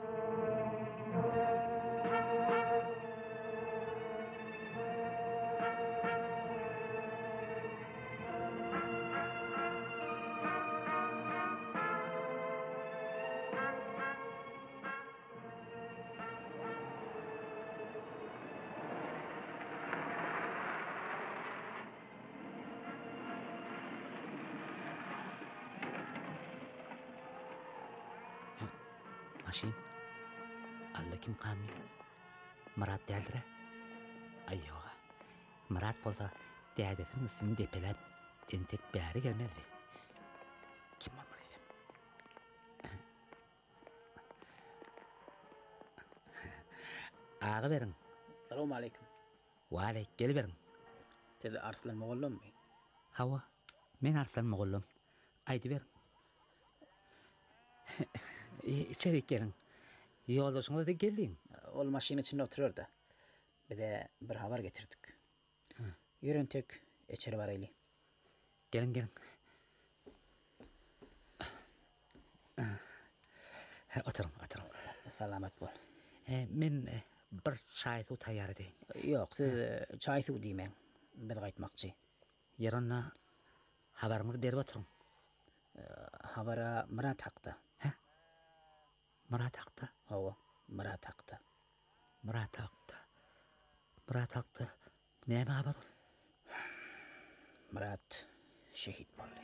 Maşin. Alla kim qanmy? Murat däldir. Aýyoga. Murat bolsa dädesiň üstüni depelep, entek bäri gelmezdi. Kim bolmaly edem? Ağa berin. Assalamu alaykum. Wa alayk, gel berin. Siz Arslan Mogollummy? Hawa, men Arslan Mogollum. Aýdy berin. İçeri gelin. Yoldaşınla da gelin. Ol maşyny içinde otururdu. Bize bir habar getirdik. Yürün tök, içeri baraylı. Gelin. Oturun. Salamat bol. Men bir çay su taýýar edeyim. Yok, siz çay su diýmeň. Bir gaýtmakçy. Ýeronna habaryňyzy berip oturun. Habara Murat hakda. Murat hakda? Hawa, Murat hakda. Murat hakda. Näme habar? Murat şehit boldy.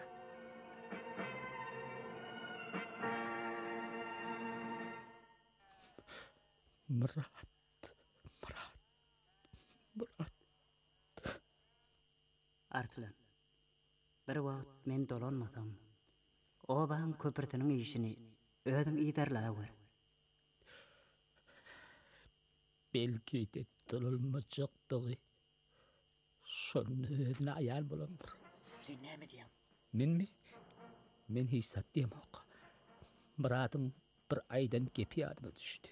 Murat. Arslan. Bir wagt men dolanmasam, o baň köpürtüniň işini özüň iýdarlaýar. Belki de dolanmajakdygy. Şonu özüne aýal bolandyr. Sen näme diýäň? Menmi? Men hisap diýem ok. Muratyň bir aýdan gepi ýadyma düşdi.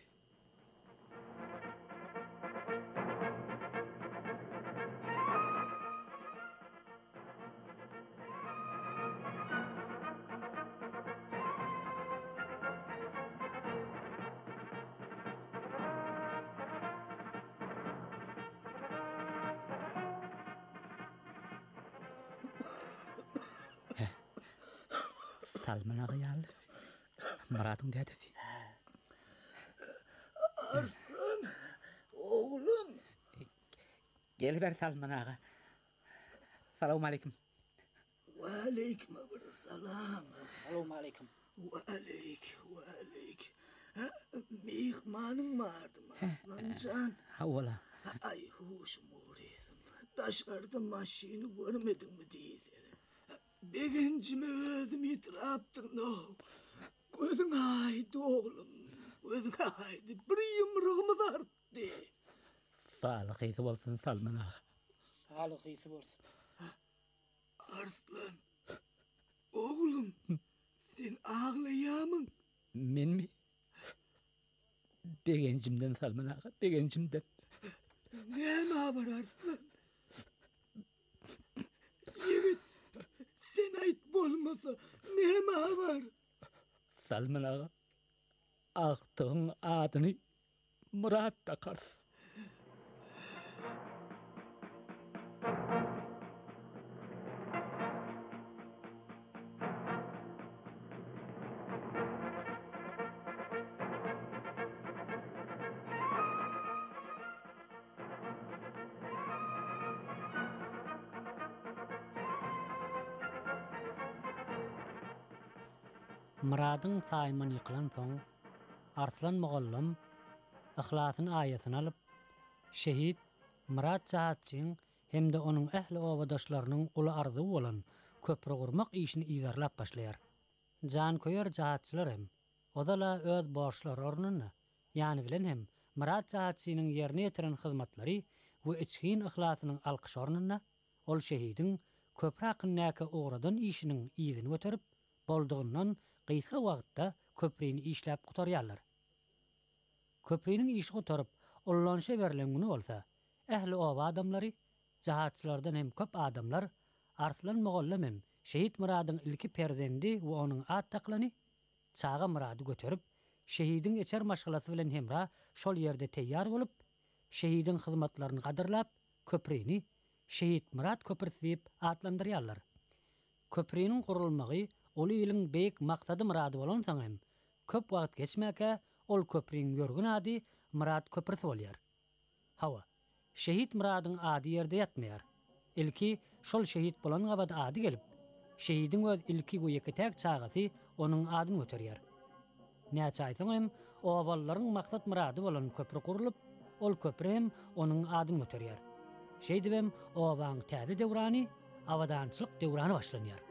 Salmanaga ýaly. Muratyň dädesi. Arslan, oğlum. Gel ber Salmanaga. Salamu alaykum. Wa aleykum salam. Assalamu alaykum. Wa aleyk. Mehmanyň bardymy Arslanjan? Hawala. Ay huşum uğraydım. Daşgarda maşini görmedin mi diýsen? Begencime özüm itiraptım no. Gözün aydı oğlum. Gözün aydı. Bir yumruğumuz arttı. Sağlık iyisi bolsun Salmanaga. Sağlyk iyisi bolsun. Arslan. Oğlum. Sen ağlaýamyň. Menmi? Begencimden Salmanaga, begencimden. Näme habar Arslan? Yigit, sen aýt bol. bolmasa näme var? Salman ağa, Aqtığın adyny Murat takar. Murad'ın taýman ýykylan soň Arslan Mogallam ihlasyn aýatyny alyp şehit Murad Jahatçyň hemde onuň ähli owadaşlarynyň uly arzy bolan köprü gurmak işini iýerläp başlaýar. Jan koýar jahatçylar hem odala öz borçlary ornuny ýani bilen hem Murad Jahatçynyň ýerine ýetiren hyzmatlary we içkin ihlasynyň alkyş ornuny ol şehidiň köprü hakyndaky ugradan işiniň ýygyny göterip boldugyndan gysga wagtda köprüni işläp gutarýarlar. Köprüniň işi gutarıp ullanşa berilen güni bolsa, ähli oba adamlary, jahatçylardan hem köp adamlar Arslan Mogallam hem şehit Muradyň ilki perdendi we onuň at taklany Çağa Murady göterip şehidiň eçer maşgalasy bilen hemra şol ýerde teýýar bolup, şehidiň hyzmatlaryny gadyrlap köprüni Şehit Murad köprüsi diýip atlandyrýarlar. Köprüniň gurulmagy oly ýylyň beýik maksady Murady bolan soň hem köp wagt geçmäke ol köprüň ýörgün ady Murad köprüsi bolýar. Hawa, şehit Muradyň ady ýerde ýatmaýar. Ilki şol şehit bolan gabada ady gelip, şehidiň öz ilki goýeketäk çagasy onuň adyny göterýär. Näçe aýsaň hem owallaryň maksat Murady bolan köprü gurulyp, ol köprü hem onuň adyny göterýär. Şeýdip hem owaň täze döwrany, awadançylyk döwrany başlanýar.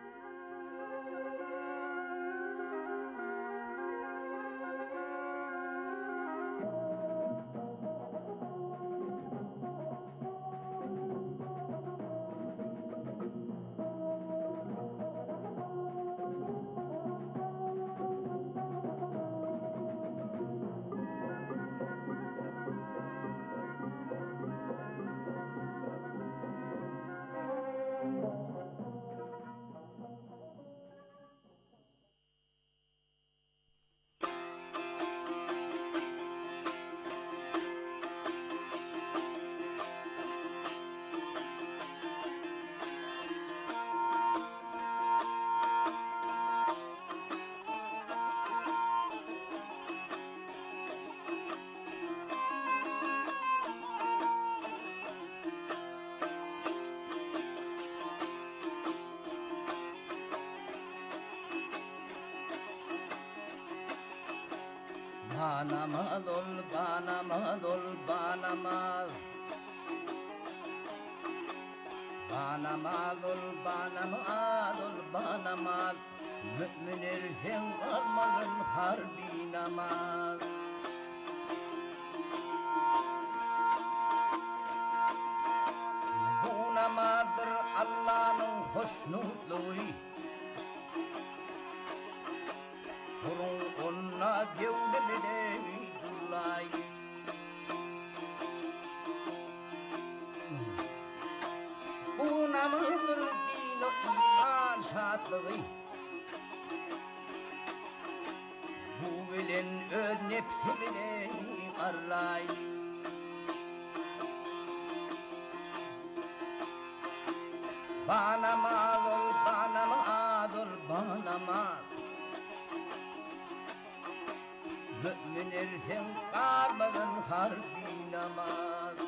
Banamaz ol, banamaz ol, banamaz. Banamaz ol, banamaz ol, banamaz. Mü'min ersen kalmadın harbi namaz. Bu namazdır Allah'ın hoşnutluğu. Kurun onna devlemine dullay. Bu namazdır din-o iman şadlığı. Bu bilen öz nefsimine arlay. Banamaz ol, banamaz ol, banamaz. Mü'min ersen kalmadın harbi namaz.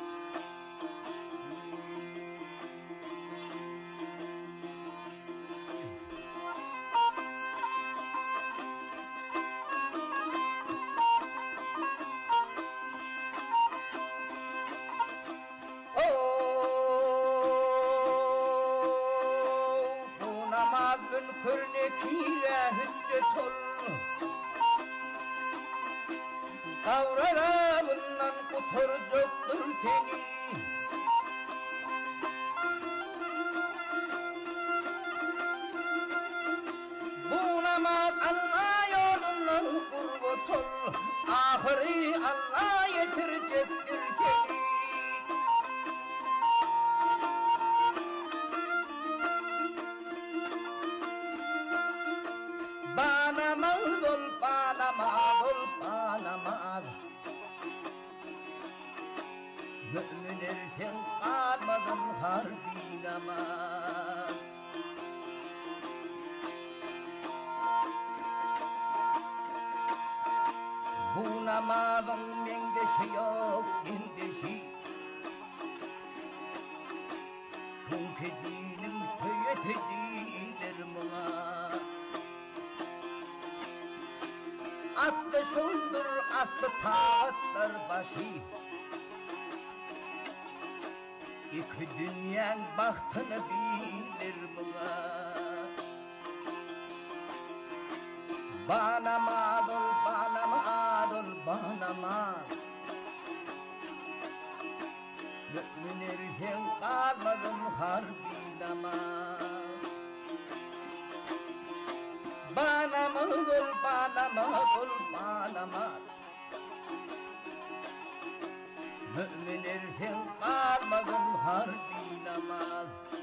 Bu namazın körnekiyle hüccet ol. Kavralarından kurtaracaktır seni. Bu namaz Allah yolundan kurbat ol. Ahiri Allah yetirecektir seni. Bu namazın mendeşi yok mendeşi. Çünkü dinim söyet edilir buna. Atlı şundur atlı taatlar başı. İki dünyanın bahtını bilir buna. Bana madul, bana madul, bana madul. Mümin erken kalmadım harbi namaz. Bana madul, bana madul, bana madul. Mümin erken kalmadım harbi namaz.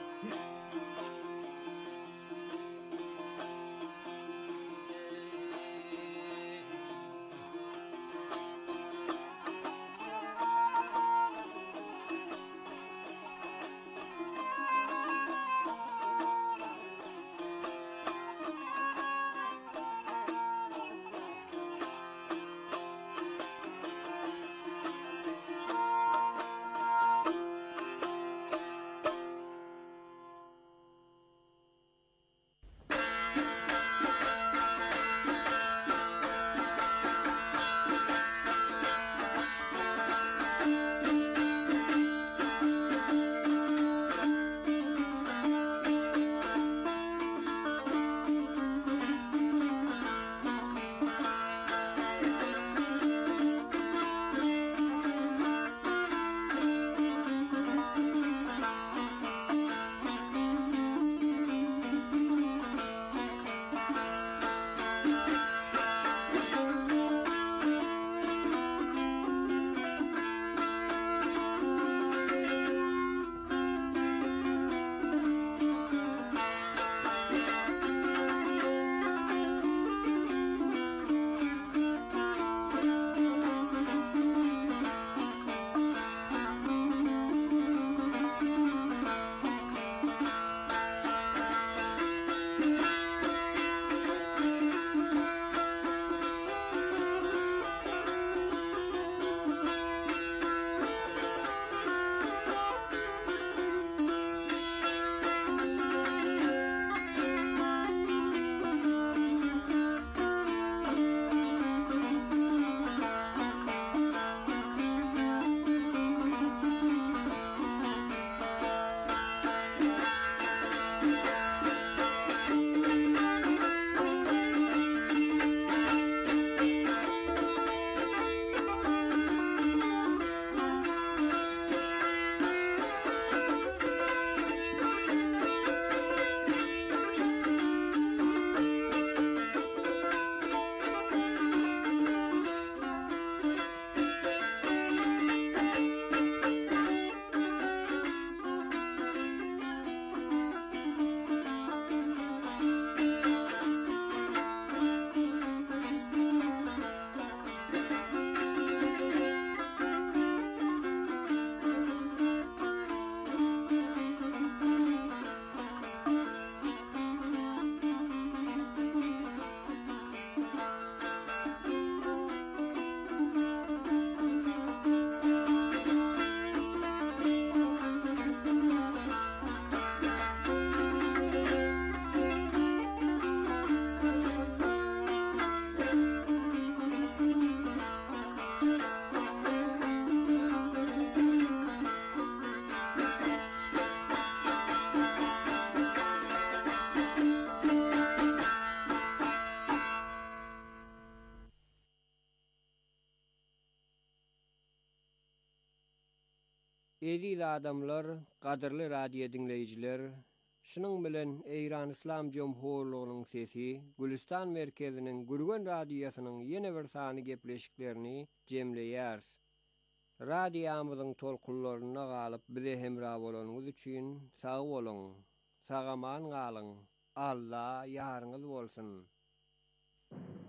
Eziz adamlar, qadrly radio dinleyijiler, şunun bilen Eýran Islam Jomhurlygynyň sesi Gülistan merkeziniň Gürgen radiosynyň ýene bir sany gepleşiklerini jemleýär. Radiýamyzyň tolkunlaryna galyp bize hemrah bolanyňyz üçin sag boluň, sagaman galyň. Allah ýaryňyz bolsun.